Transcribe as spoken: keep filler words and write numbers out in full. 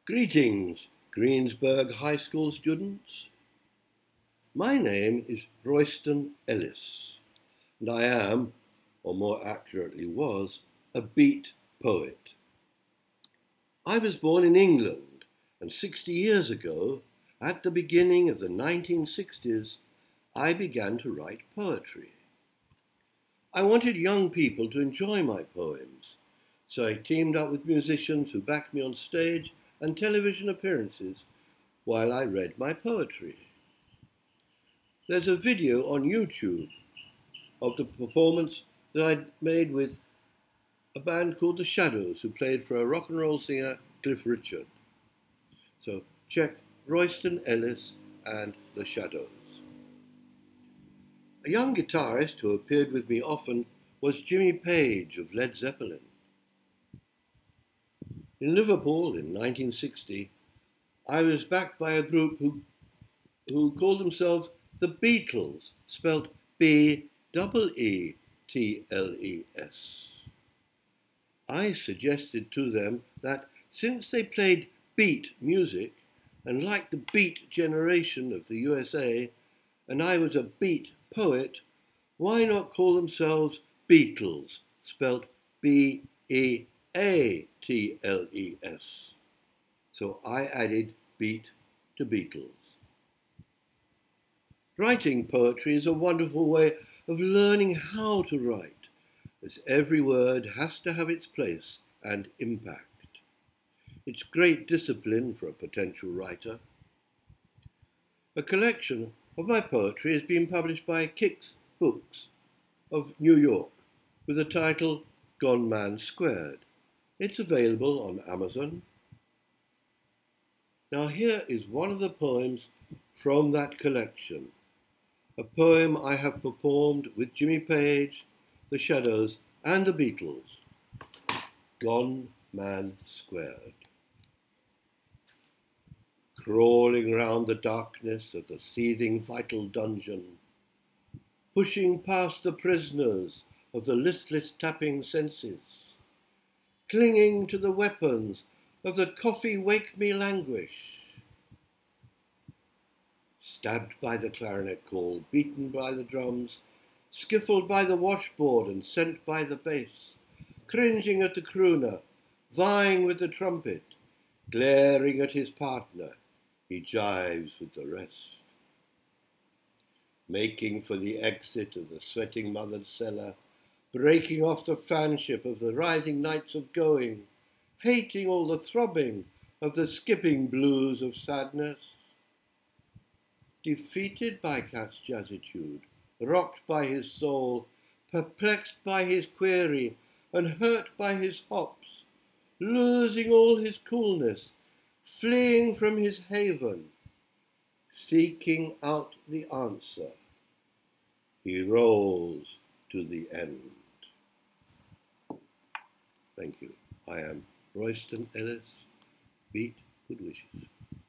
Greetings, Greensburg High School students. My name is Royston Ellis, and I am, or more accurately was, a beat poet. I was born in England, and sixty years ago, at the beginning of the nineteen sixties, I began to write poetry. I wanted young people to enjoy my poems, so I teamed up with musicians who backed me on stage and television appearances while I read my poetry. There's a video on YouTube of the performance that I made with a band called The Shadows, who played for a rock and roll singer, Cliff Richard. So check Royston Ellis and The Shadows. A young guitarist who appeared with me often was Jimmy Page of Led Zeppelin. In Liverpool in nineteen sixty, I was backed by a group who, who called themselves the Beatles, spelt B E E T L E S. I suggested to them that since they played beat music and liked the beat generation of the U S A, and I was a beat poet, why not call themselves Beatles, spelt B E A T L E S? So I added beat to Beatles. Writing poetry is a wonderful way of learning how to write, as every word has to have its place and impact. It's great discipline for a potential writer. A collection of my poetry is being published by Kix Books of New York with the title Gone Man Squared. It's available on Amazon. Now here is one of the poems from that collection, a poem I have performed with Jimmy Page, The Shadows and the Beatles, Gone Man Squared. Crawling round the darkness of the seething vital dungeon, pushing past the prisoners of the listless tapping senses, clinging to the weapons of the coffee wake me languish, stabbed by the clarinet call, beaten by the drums, skiffled by the washboard and sent by the bass, cringing at the crooner, vying with the trumpet, glaring at his partner, he jives with the rest. Making for the exit of the sweating mothered cellar, breaking off the fanship of the writhing nights of going, hating all the throbbing of the skipping blues of sadness. Defeated by Cat's jazzitude, rocked by his soul, perplexed by his query, and hurt by his hops, losing all his coolness, fleeing from his haven, seeking out the answer, he rolls to the end. Thank you. I am Royston Ellis. Beat good wishes.